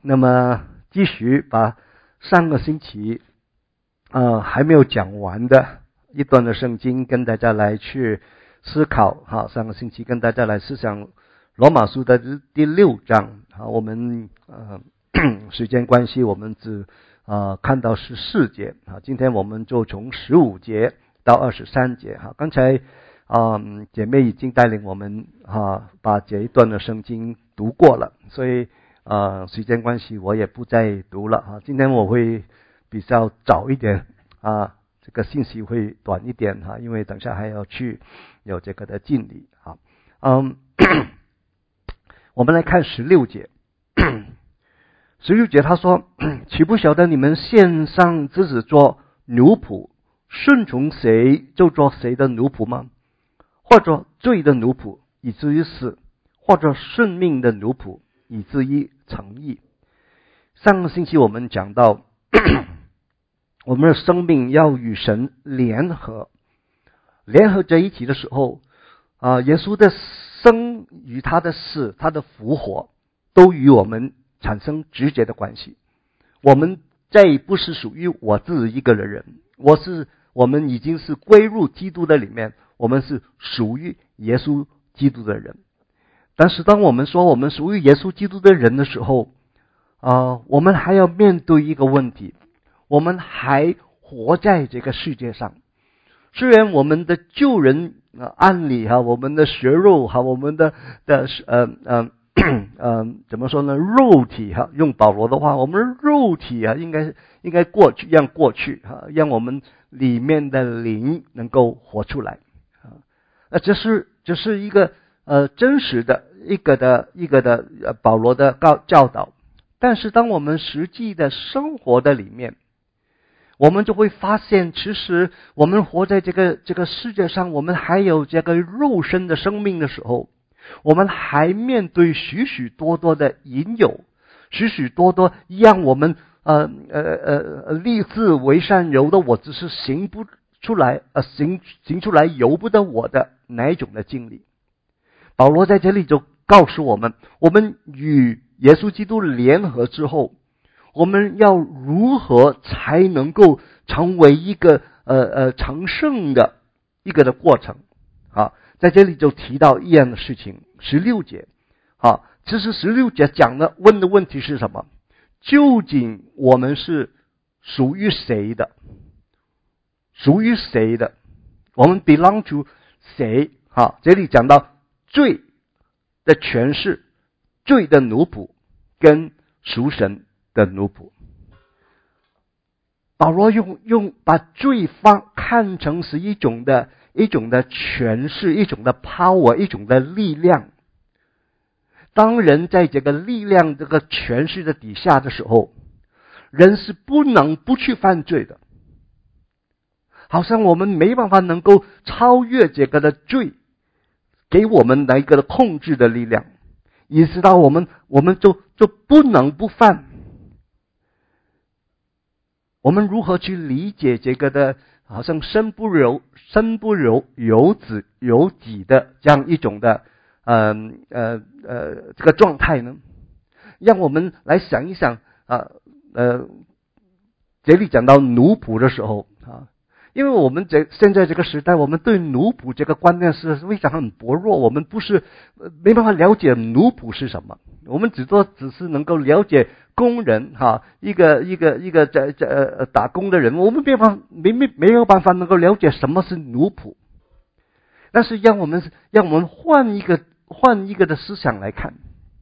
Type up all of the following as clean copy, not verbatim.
那么继续把上个星期还没有讲完的一段的圣经跟大家来去思考。好，上个星期跟大家来思想罗马书的第6章。好，我们时间关系，我们只看到14节。好，今天我们就从15节到23节。好，刚才姐妹已经带领我们把这一段的圣经读过了，所以时间关系我也不再读了。今天我会比较早一点这个信息会短一点因为等下还要去有这个的敬礼。好，我们来看16节。16节他说，岂不晓得你们献上自己做奴仆，顺从谁就做谁的奴仆吗？或者罪的奴仆以至于死，或者顺命的奴仆以至于成义。上个星期我们讲到我们的生命要与神联合在一起的时候耶稣的生与他的死，他的复活都与我们产生直接的关系。我们再不是属于我自己一个人，我们已经是归入基督的里面，我们是属于耶稣基督的人。但是当我们说我们属于耶稣基督的人的时候我们还要面对一个问题，我们还活在这个世界上。虽然我们的旧人按理我们的血肉我们的怎么说呢？肉体用保罗的话，我们肉体应该过去，让我们里面的灵能够活出来这是一个真实的一个的保罗的教导。但是当我们实际的生活的里面，我们就会发现，其实我们活在这个世界上，我们还有这个肉身的生命的时候，我们还面对许许多多的引诱，许许多多让我们立志为善由的我只是行不出来行出来由不得我的哪一种的经历。保罗在这里就告诉我们，我们与耶稣基督联合之后，我们要如何才能够成为一个成圣的一个的过程在这里就提到一样的事情。16节其实16节问的问题是什么？究竟我们是属于谁的？我们 belong to 谁这里讲到罪的权势，罪的奴仆跟属神的奴仆。保罗用把罪看成是一种的权势，一种的 power， 一种的力量。当人在这个力量这个权势的底下的时候，人是不能不去犯罪的。好像我们没办法能够超越这个的罪给我们的一个控制的力量，意识到我们就不能不犯。我们如何去理解这个的好像身不由己的这样一种的这个状态呢？让我们来想一想这里讲到奴仆的时候因为我们现在这个时代，我们对奴仆这个观念是非常很薄弱，我们不是没办法了解奴仆是什么，我们只是能够了解工人一个在打工的人，我们没有办法能够了解什么是奴仆。但是让我们换一个的思想来看，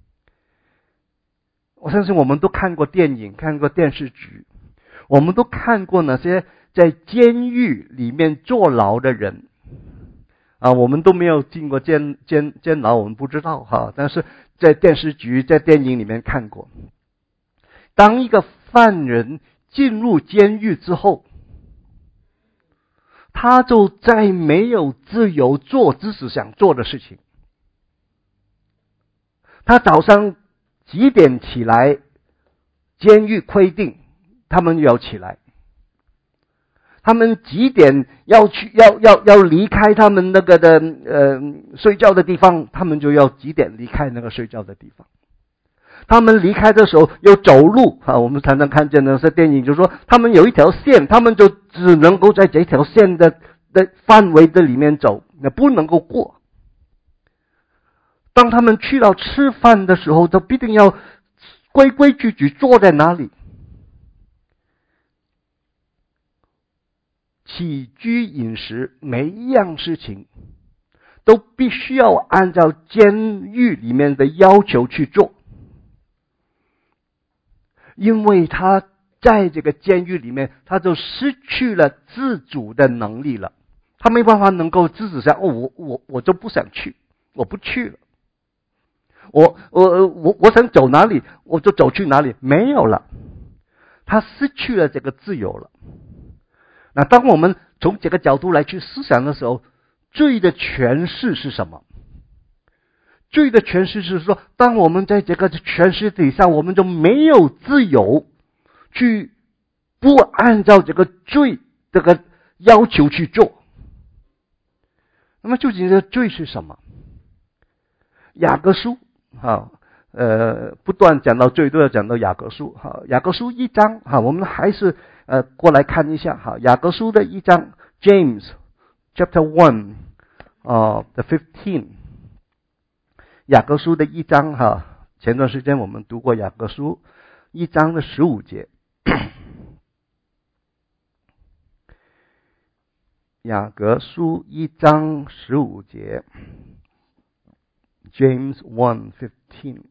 我相信我们都看过电影，看过电视剧，我们都看过那些在监狱里面坐牢的人我们都没有进过监牢，我们不知道但是在电视剧在电影里面看过。当一个犯人进入监狱之后，他就再没有自由做自己想做的事情。他早上几点起来，监狱规定他们要起来，他们几点要离开他们那个的睡觉的地方，他们就要几点离开那个睡觉的地方。 他们离开的时候有走路啊，我们常常看见的是电影，就是说他们有一条线，他们就只能够在这条线的范围的里面走，那不能够过。当他们去到吃饭的时候，都必定要规规矩矩坐在哪里。起居饮食每一样事情都必须要按照监狱里面的要求去做，因为他在这个监狱里面，他就失去了自主的能力了，他没办法能够自主想，我就不想去，我不去了，我想走哪里我就走去哪里，没有了，他失去了这个自由了。那当我们从这个角度来去思想的时候，罪的诠释是什么？罪的诠释是说，当我们在这个诠释底下，我们就没有自由去不按照这个罪这个要求去做。那么究竟这个罪是什么？雅各书不断讲到罪，都要讲到雅各书。雅各书1章我们还是过来看一下雅各书的1章 James chapter 1 the 15， 雅各书的1章前段时间我们读过雅各书1章的15节。雅各书1章15节 James 1:15，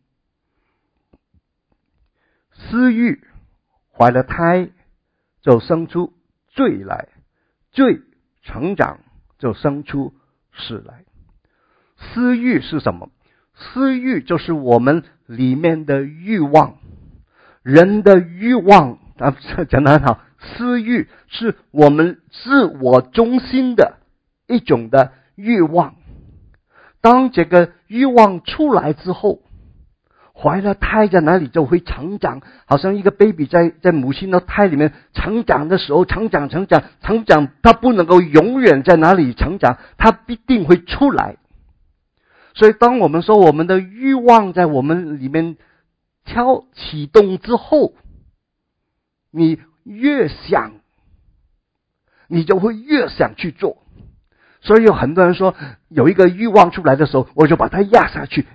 私欲怀了胎就生出罪来，罪成长就生出死来。私欲是什么？私欲就是我们里面的欲望，人的欲望讲得很好，私欲是我们自我中心的一种的欲望。当这个欲望出来之后，怀了胎在哪里就会成长，好像一个 baby 在母亲的胎里面成长的时候，成长，它不能够永远在哪里成长，它必定会出来。所以当我们说我们的欲望在我们里面启动之后，你越想你就会越想去做。所以有很多人说，有一个欲望出来的时候，我就把它压下去。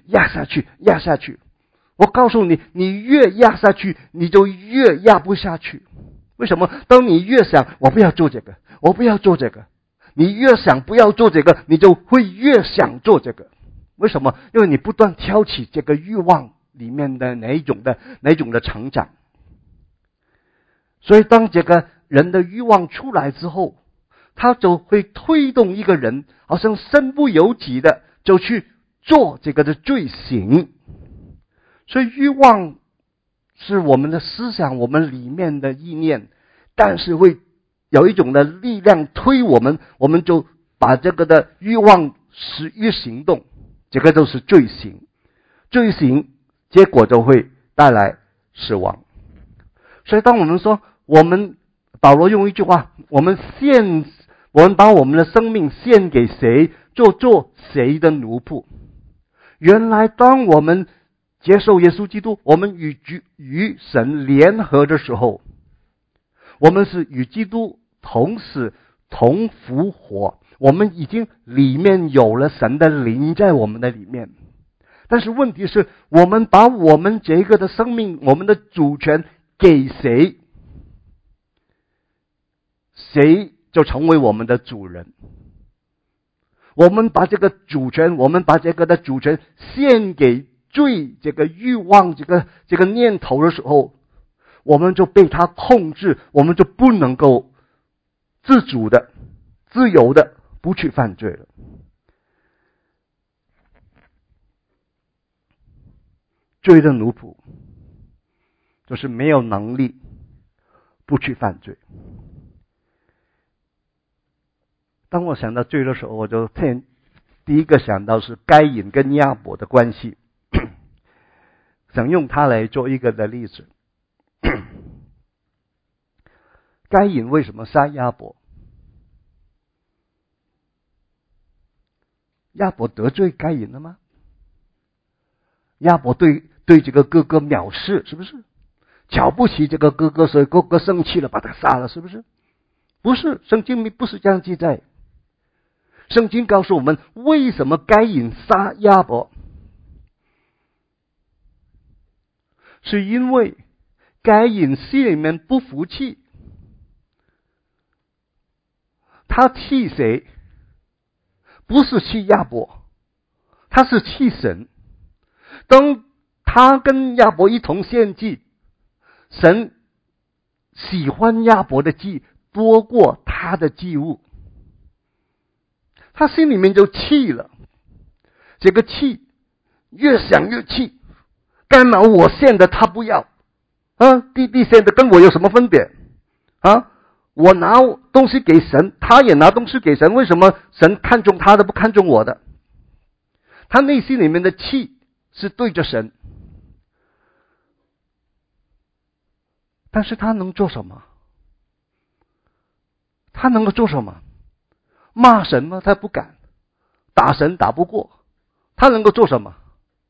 我告诉你，你越压下去，你就越压不下去。为什么？当你越想我不要做这个，我不要做这个，你越想不要做这个，你就会越想做这个。为什么？因为你不断挑起这个欲望里面的哪一种的成长。所以当这个人的欲望出来之后，他就会推动一个人好像身不由己的就去做这个的罪行。所以欲望是我们的思想，我们里面的意念，但是会有一种的力量推我们，我们就把这个的欲望使于行动，这个都是罪行。罪行结果就会带来死亡。所以当我们说保罗用一句话，我们把我们的生命献给谁，做谁的奴仆。原来当我们接受耶稣基督，我们与神联合的时候，我们是与基督同死同复活，我们已经里面有了神的灵在我们的里面。但是问题是，我们把我们这个的生命，我们的主权给谁，谁就成为我们的主人。我们把这个主权献给罪这个欲望这个念头的时候，我们就被它控制，我们就不能够自主的自由的不去犯罪了。罪的奴仆就是没有能力不去犯罪。当我想到罪的时候，我就第一个想到是该隐跟亚伯的关系，想用它来做一个的例子。该隐为什么杀亚伯？亚伯得罪该隐了吗？亚伯对对这个哥哥藐视，是不是？瞧不起这个哥哥，所以哥哥生气了，把他杀了，是不是？不是，圣经不是这样记载。圣经告诉我们，为什么该隐杀亚伯，是因为该隐心里面不服气。他气谁？不是气亚伯，他是气神。当他跟亚伯一同献祭，神喜欢亚伯的祭多过他的祭物，他心里面就气了。这个气越想越气，干嘛我献的他不要啊？弟弟献的跟我有什么分别啊？我拿东西给神，他也拿东西给神，为什么神看重他的不看重我的？他内心里面的气是对着神，但是他能做什么？他能够做什么？骂神吗？他不敢。打神打不过，他能够做什么？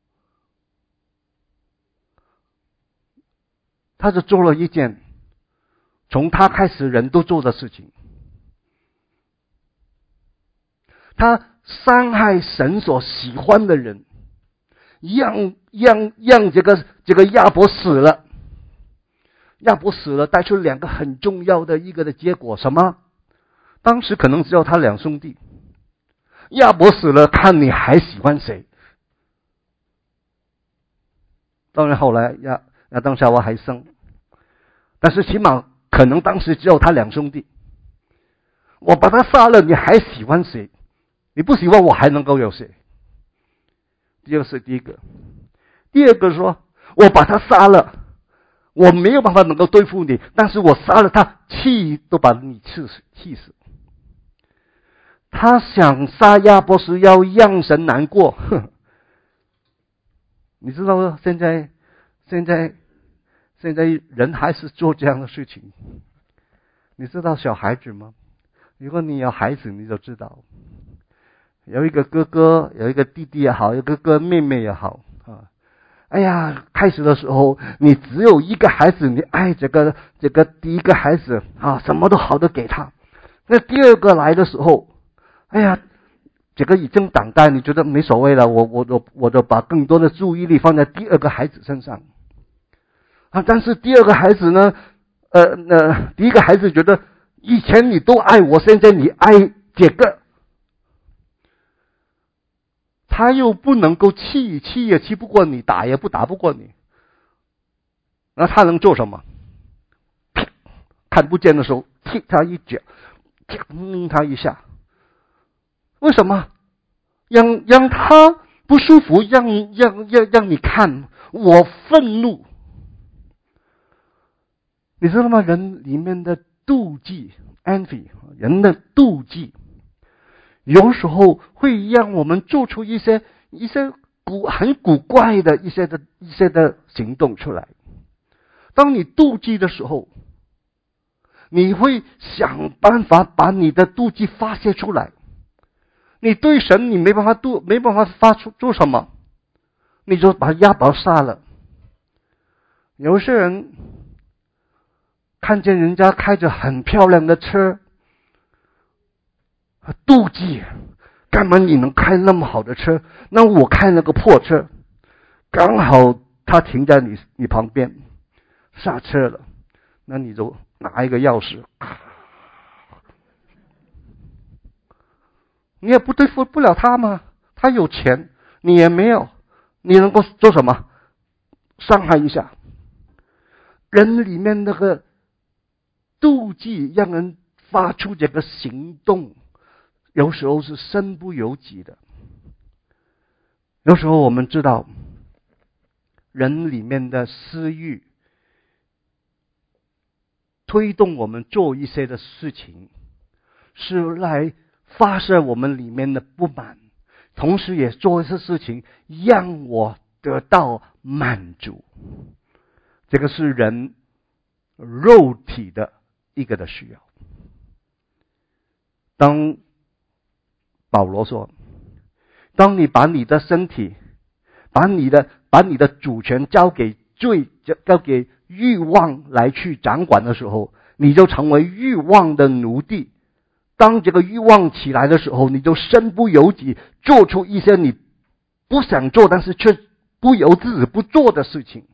他就做了一件从他开始人都做的事情，他伤害神所喜欢的人，让这个亚伯死了。亚伯死了，带出两个很重要的一个的结果，什么？当时可能只有他两兄弟。亚伯死了，看你还喜欢谁？当然后来亚当夏娃还生，但是起码可能当时只有他两兄弟。我把他杀了，你还喜欢谁？你不喜欢我还能够有谁？这是第一个。第二个说，我把他杀了，我没有办法能够对付你，但是我杀了他，气都把你气死。他想杀亚伯是要让神难过，你知道吗？现在人还是做这样的事情。你知道小孩子吗？如果你有孩子，你就知道，有一个哥哥，有一个弟弟也好，有一个哥哥妹妹也好啊。哎呀，开始的时候你只有一个孩子，你爱这个第一个孩子啊，什么都好的给他。那第二个来的时候，哎呀，这个已经长大，你觉得没所谓了，我就把更多的注意力放在第二个孩子身上啊。但是第二个孩子呢，第一个孩子觉得以前你都爱我，现在你爱这个，他又不能够气也气不过你，打也打不过你，那他能做什么？看不见的时候踢他一脚，踢他一下。为什么？让他不舒服，让你看我愤怒。你知道吗？人里面的妒忌 envy， 人的妒忌有时候会让我们做出一些很古怪的一些的行动出来。当你妒忌的时候，你会想办法把你的妒忌发泄出来。你对神你没办法发出做什么，你就把亚伯杀了。有些人看见人家开着很漂亮的车，妒忌，干嘛你能开那么好的车？那我开那个破车，刚好他停在你旁边，刹车了，那你就拿一个钥匙，你也不对付不了他吗？他有钱，你也没有，你能够做什么？伤害一下。人里面那个妒忌让人发出这个行动，有时候是身不由己的。有时候我们知道，人里面的私欲推动我们做一些的事情，是来发射我们里面的不满，同时也做一些事情让我得到满足。这个是人肉体的一个的需要。当保罗说，当你把你的身体，把你的把你的主权交给欲望来去掌管的时候，你就成为欲望的奴隶。当这个欲望起来的时候，你就身不由己，做出一些你不想做但是却不由自主不做的事情。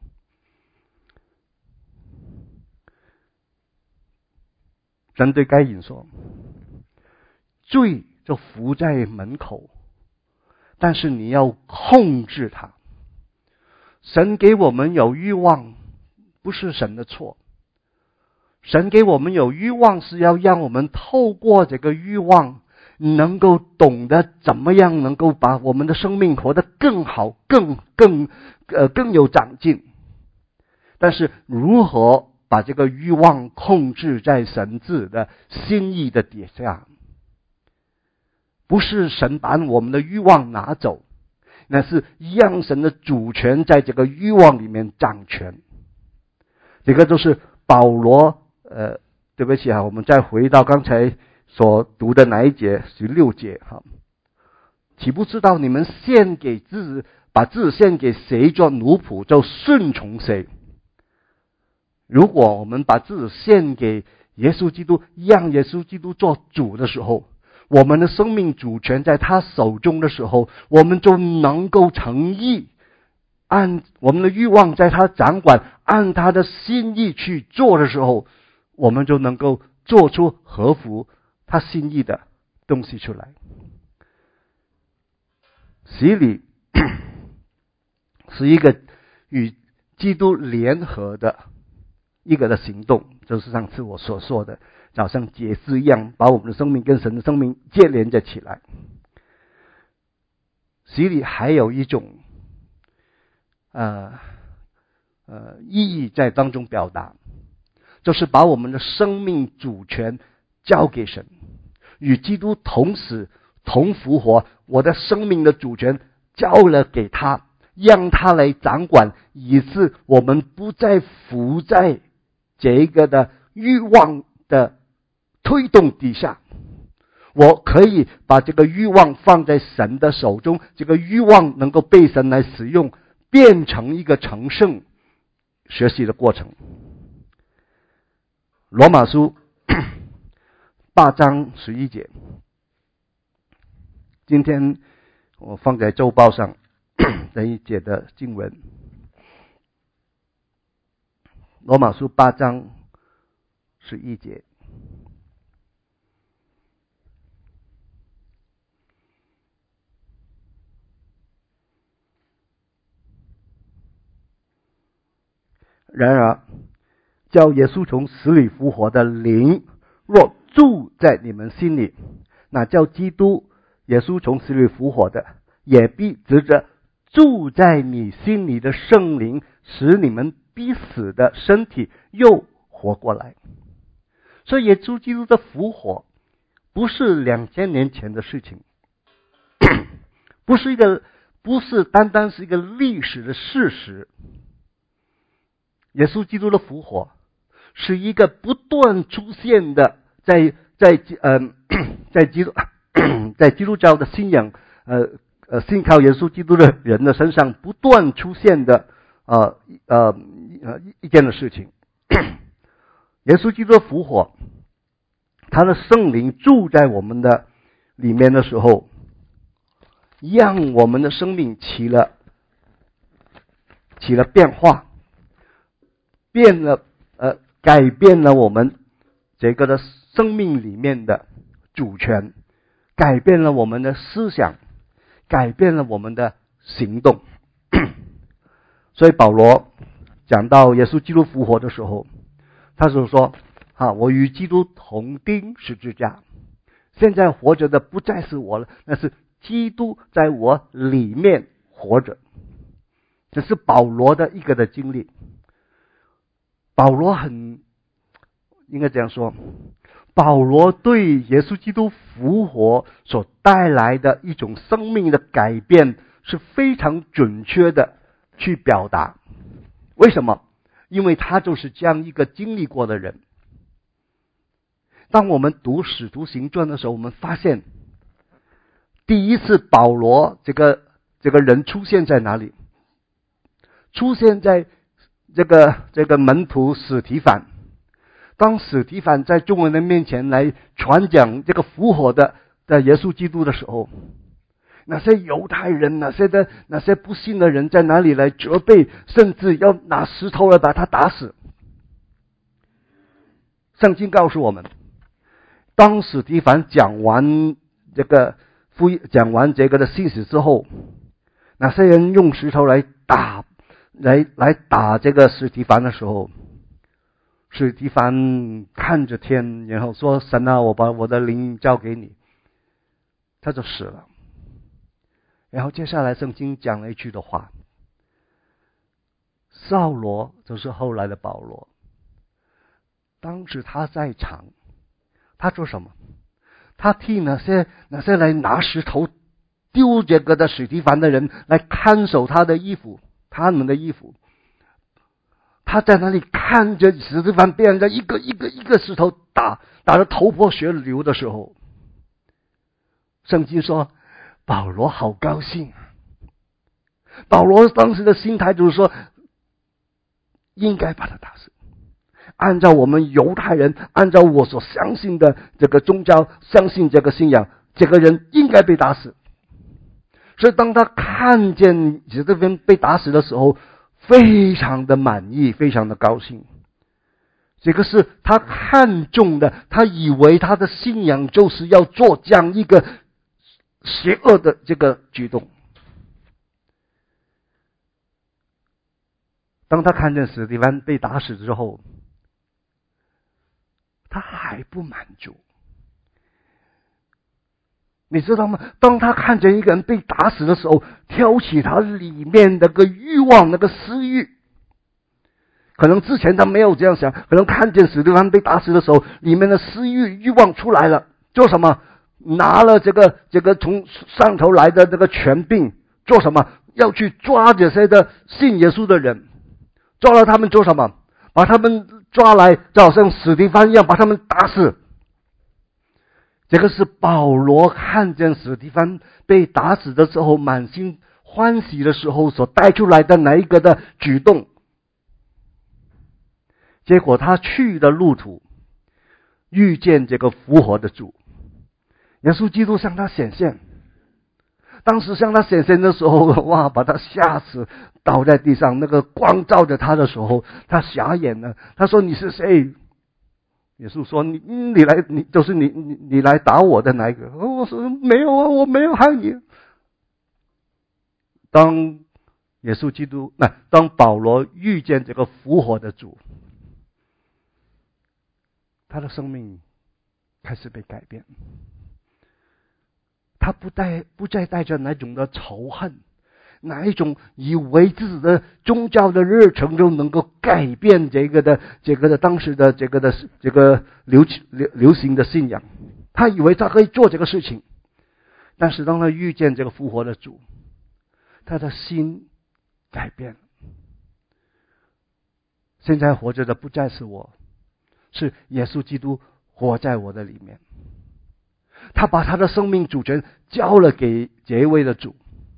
神对该隐说，罪就伏在门口，但是你要控制它。神给我们有欲望，不是神的错。神给我们有欲望，是要让我们透过这个欲望，能够懂得怎么样能够把我们的生命活得更好、更有长进。但是如何把这个欲望控制在神自的心意的底下？不是神把我们的欲望拿走，那是让神的主权在这个欲望里面掌权。这个就是保罗对不起我们再回到刚才所读的哪一节？16节岂不知道你们把自己献给谁做奴仆，就顺从谁。如果我们把自己献给耶稣基督，让耶稣基督做主的时候，我们的生命主权在他手中的时候，我们就能够诚意按我们的欲望在他掌管，按他的心意去做的时候，我们就能够做出合乎他心意的东西出来。洗礼是一个与基督联合的一个的行动，就是上次我所说的，好像结丝一样，把我们的生命跟神的生命接连着起来。洗礼还有一种意义在当中表达，就是把我们的生命主权交给神，与基督同死同复活，我的生命的主权交了给他，让他来掌管，以致我们不再服在这个的欲望的推动底下。我可以把这个欲望放在神的手中，这个欲望能够被神来使用，变成一个成圣学习的过程。罗马书8章11节，今天我放在周报上这一节的经文。罗马书8章11节，然而叫耶稣从死里复活的灵若住在你们心里，那叫基督耶稣从死里复活的也必藉着住在你心里的圣灵，使你们必死的身体又活过来。所以耶稣基督的复活不是2000年前的事情，不是单单是一个历史的事实。耶稣基督的复活是一个不断出现的，在基督教的信仰信靠耶稣基督的人的身上不断出现的一件的事情。耶稣基督的复活，他的圣灵住在我们的里面的时候，让我们的生命起了变化，改变了我们这个的生命里面的主权，改变了我们的思想，改变了我们的行动。所以保罗讲到耶稣基督复活的时候，他就说我与基督同钉十字架，现在活着的不再是我了，那是基督在我里面活着。这是保罗的一个的经历。保罗应该这样说，保罗对耶稣基督复活所带来的一种生命的改变是非常准确的去表达。为什么？因为他就是这样一个经历过的人。当我们读使徒行传的时候，我们发现第一次保罗这个人出现在哪里？ 出现在这个门徒史提反。当史提反在众人的面前来传讲这个复活的耶稣基督的时候，那些犹太人，那些不信的人在哪里来责备，甚至要拿石头来把他打死。圣经告诉我们，当史提反讲完这个的信息之后，那些人用石头来打这个史提反的时候，史提反看着天，然后说：“神啊，我把我的灵交给你。”他就死了。然后接下来圣经讲了一句的话，扫罗就是后来的保罗，当时他在场，他做什么？他替那些来拿石头丢这个的史提反的人来看守他们的衣服。他在那里看着史提反被人家一个石头打得头破血流的时候，圣经说保罗好高兴。保罗当时的心态就是说，应该把他打死。按照我们犹太人，按照我所相信的这个宗教，相信这个信仰，这个人应该被打死。所以当他看见史提反被打死的时候，非常的满意，非常的高兴。这个是他看中的，他以为他的信仰就是要做这样一个邪恶的这个举动。当他看见史提反被打死之后，他还不满足。你知道吗？当他看见一个人被打死的时候，挑起他里面那个欲望，那个私欲。可能之前他没有这样想，可能看见史提反被打死的时候，里面的私欲望出来了，做什么？拿了这个从上头来的这个权柄，做什么？要去抓这些的信耶稣的人，抓了他们做什么？把他们抓来，就好像史提反一样，把他们打死。这个是保罗看见史提反被打死的时候，满心欢喜的时候所带出来的哪一个的举动。结果他去的路途，遇见这个复活的主，耶稣基督向他显现。当时向他显现的时候，哇，把他吓死，倒在地上。那个光照着他的时候，他瞎眼了。他说：“你是谁？”耶稣说：“你来，你来打我的那一个。”我说：“没有啊，我没有害你。”当耶稣基督，当保罗遇见这个复活的主，他的生命开始被改变。他不再带着那种的仇恨，哪一种以为自己的宗教的热忱就能够改变这个的当时的这个流行的信仰。他以为他可以做这个事情，但是当他遇见这个复活的主，他的心改变了。现在活着的不再是我，是耶稣基督活在我的里面。他把他的生命主权交了给这一位的主，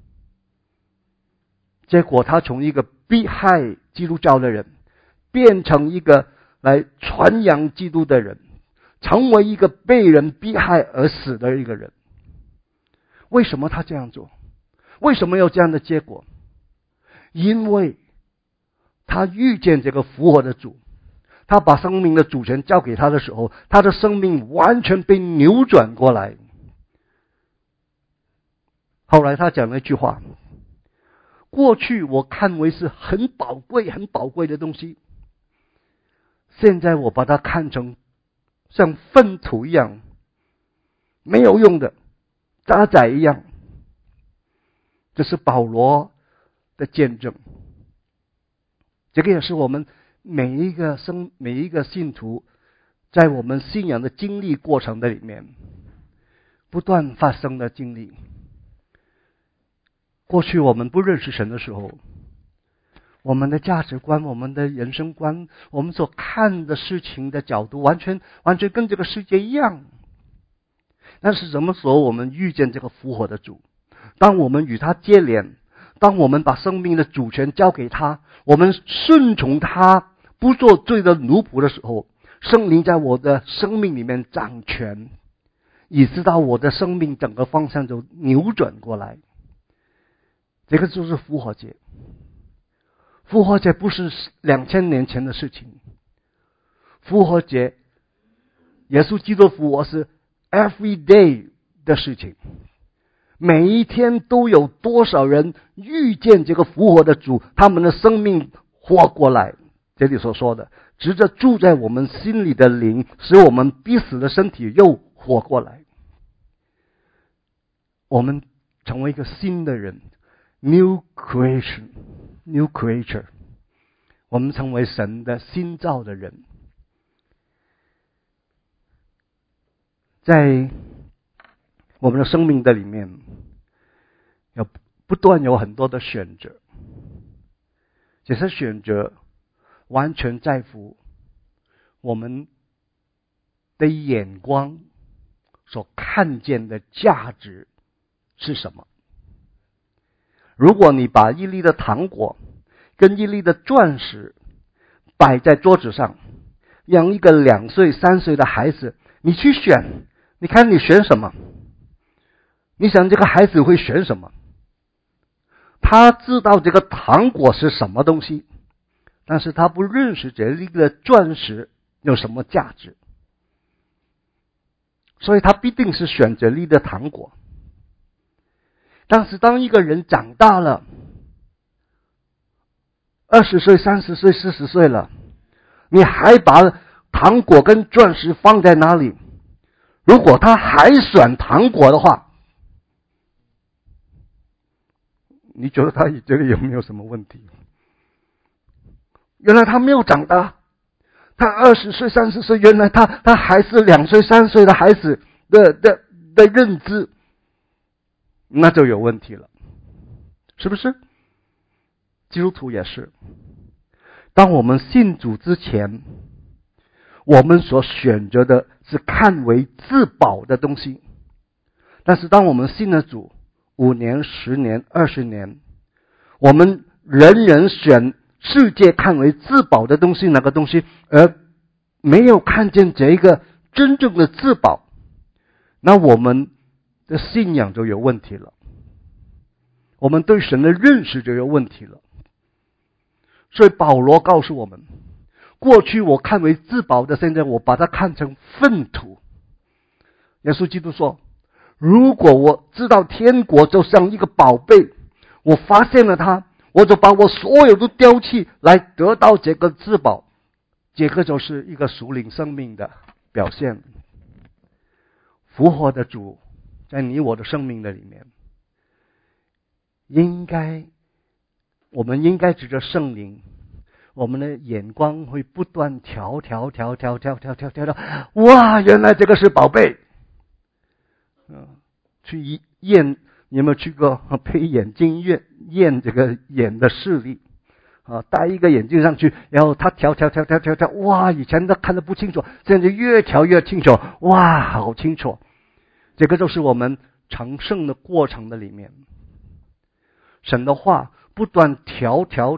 结果他从一个逼害基督教的人，变成一个来传扬基督的人，成为一个被人逼害而死的一个人。为什么他这样做？为什么有这样的结果？因为他遇见这个复活的主，他把生命的主权交给他的时候，他的生命完全被扭转过来。后来他讲了一句话：过去我看为是很宝贵的东西，现在我把它看成像粪土一样，没有用的渣滓一样。这是保罗的见证。这个也是我们每一个信徒在我们信仰的经历过程的里面不断发生的经历。过去我们不认识神的时候，我们的价值观，我们的人生观，我们所看的事情的角度完全跟这个世界一样。但是什么时候我们遇见这个复活的主，当我们与他接连， 当我们把生命的主权交给他，我们顺从他，不做罪的奴仆的时候，圣灵在我的生命里面掌权，以致到我的生命整个方向就扭转过来。这个就是复活节。复活节不是2000年前的事情，复活节，耶稣基督复活是 every day 的事情。每一天都有多少人遇见这个复活的主，他们的生命活过来。这里所说的，直着住在我们心里的灵，使我们必死的身体又活过来。我们成为一个新的人， New creation, New creature， 我们成为神的新造的人。在我们的生命的里面，要不断有很多的选择，这些选择完全在乎我们的眼光所看见的价值是什么。如果你把一粒的糖果跟一粒的钻石摆在桌子上，让一个2岁3岁的孩子你去选，你看你选什么？你想这个孩子会选什么？他知道这个糖果是什么东西，但是他不认识这一个钻石有什么价值，所以他必定是选择粒的糖果。但是当一个人长大了，20岁、30岁、40岁了，你还把糖果跟钻石放在哪里？如果他还选糖果的话，你觉得他这里有没有什么问题？原来他没有长大，他20岁、30岁，原来他还是2岁、3岁的孩子的认知，那就有问题了，是不是？基督徒也是，当我们信主之前，我们所选择的是看为至宝的东西，但是当我们信了主5年、10年、20年，我们人人选世界看为至宝的东西，那个东西，而没有看见这一个真正的至宝，那我们的信仰就有问题了，我们对神的认识就有问题了。所以保罗告诉我们，过去我看为至宝的，现在我把它看成粪土。耶稣基督说，如果我知道天国就像一个宝贝，我发现了它，我就把我所有的丢弃来得到这个至宝。这个就是一个属灵生命的表现。复活的主在你我的生命的里面，我们应该指着圣灵，我们的眼光会不断调，哇，原来这个是宝贝。去验，你有没有去过配眼镜验这个眼的视力？戴一个眼镜上去，然后他调，哇，以前都看得不清楚，现在就越调越清楚，哇，好清楚。这个就是我们成圣的过程的里面，神的话不断调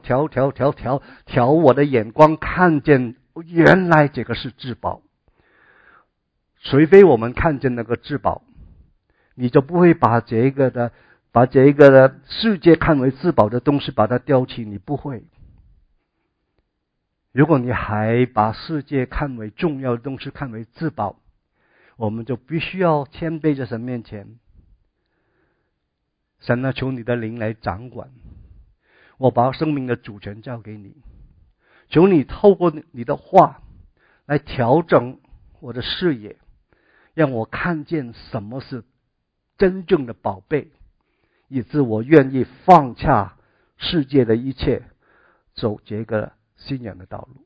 我的眼光，看见原来这个是至宝。除非我们看见那个至宝，你就不会把这个的世界看为至宝的东西把它丢弃，你不会。如果你还把世界看为重要的东西，看为至宝，我们就必须要谦卑在神面前。神啊，求你的灵来掌管，我把生命的主权交给你，求你透过你的话来调整我的视野，让我看见什么是真正的宝贝，以致我愿意放下世界的一切，走这个信仰的道路。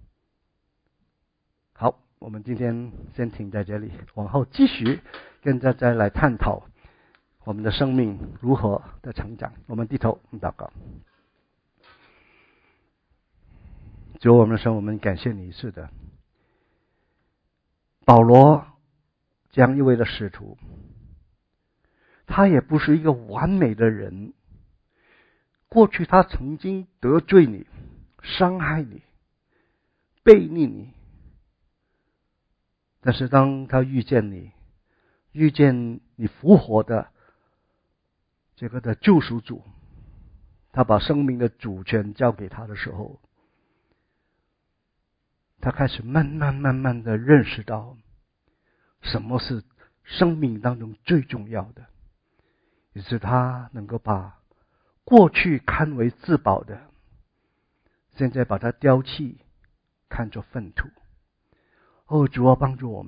好，我们今天先停在这里，往后继续跟大家来探讨我们的生命如何的成长。我们低头祷告。主，我们的神，我们感谢你。是的，保罗这样一位的使徒，他也不是一个完美的人， 过去他曾经得罪你、伤害你、背逆你，但是当他遇见你复活的这个的救赎主，他把生命的主权交给他的时候，他开始慢慢的认识到什么是生命当中最重要的，于是他能够把过去看为至宝的，现在把它丢弃，看作粪土。哦，主啊，帮助我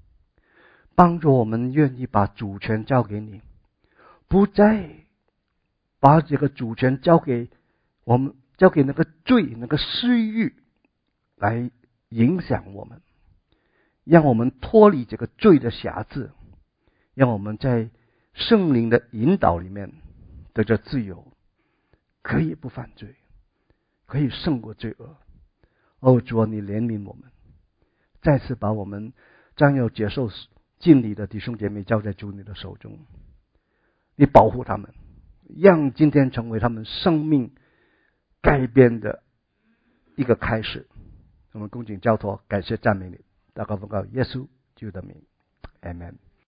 们愿意把主权交给你，不再把这个主权交给那个罪、那个私欲来影响我们，让我们脱离这个罪的辖制，让我们在圣灵的引导里面得着自由，可以不犯罪，可以胜过罪恶。哦，主啊，你怜悯我们，再次把我们将要接受敬礼的弟兄姐妹交在主你的手中，你保护他们，让今天成为他们生命改变的一个开始。我们恭敬交托，感谢赞美你，祷告奉告耶稣基督的名，阿们。